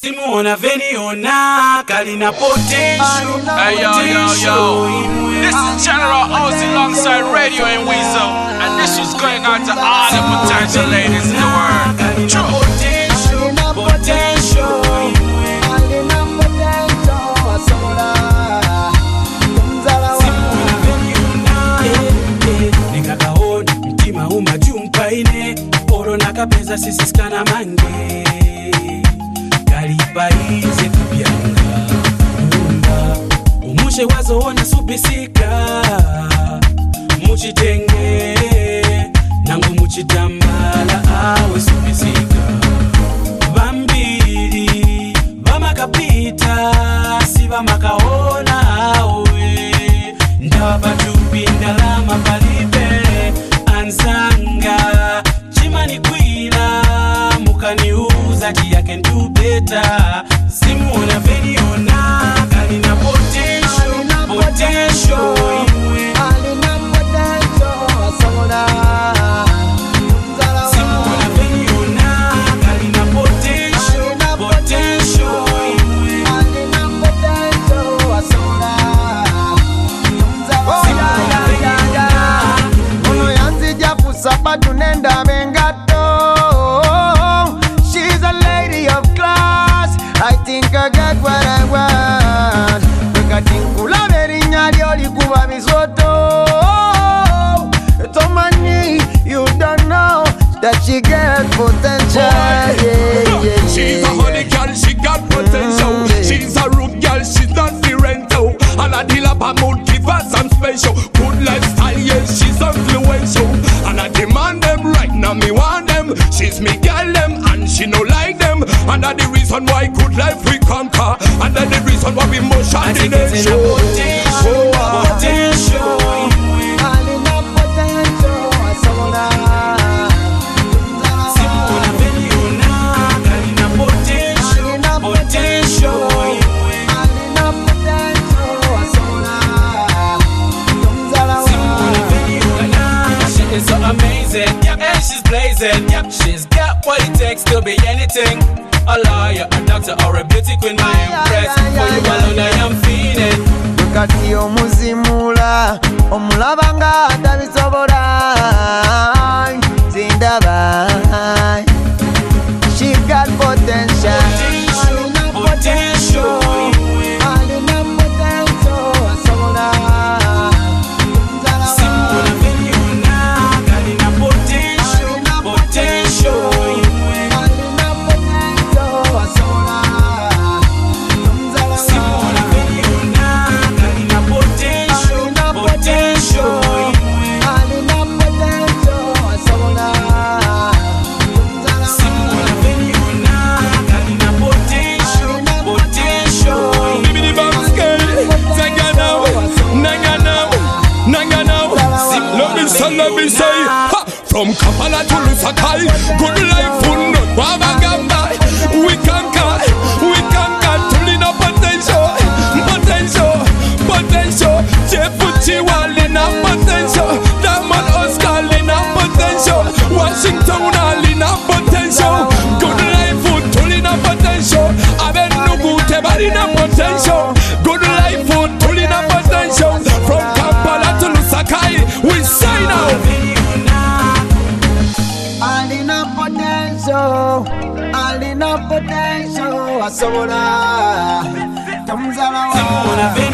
Simona Veniona, Kalina Potential. Hey yo. This is General Ozzy alongside Radio and Weasel. And this was going out to all the potential ladies in the world. True. Potential. Simona Veniona, Nigagaona, mtima umajumpaine. Oro nakapeza sisiskana mange. Kalipaize kubyanga Munda Umushe wazo wana subisika Muchitenge Nangu muchitambala awe subisika Bambiri Bama kapita Siba makaona awe Ndawa patupi ndalama palipe Anzanga Chimani kwila Mukaniuza I can do better. Simona Veniona, Kalina Potential. Simona Veniona, Kalina Potential. Ono yanzija kusaba tunenda bengato. I think I got what I want. Wekatinkula berinya lyoli kuba misoto. Tomani, you don't know that she got potential. She's a honey girl, she got potential. She's a rude girl, she's not the rental. And I deal up a mood, give her some special. Good lifestyle, yes, she's influential. And I demand them right now, me want them. She's me girl them, and she no like them. And that's the reason why good life we conquer. And that's the reason why we motion the nation. Potential. Simona Veniona, Kalina Potential. Simona Veniona, she is so amazing, and she's blazing. She's got what it takes to be anything. A lawyer, a doctor, or a beauty queen, my impress. For you alone I am feeling. Mukati omuzimula omulabanga atabisobola zindaba. She got potential. Potential. Simona Veniona, Kalina Potential. Simona Veniona, Kalina Potential. Simona Veniona, Kalina Potential. Give me the bomb scale. Nanga now. Let me say. Ha! From Kampala to Lusaka, good life will not wabagamba. We conquer. Tulina potential. Jefuchi walina potential. Diamond Oscar lina potential. Washington lina potential. Good life will tulina potential. Abenugu tebarina potential. Good life will tulina potential. From Kampala to Lusaka, we say now. Alina potential, asobora. Simona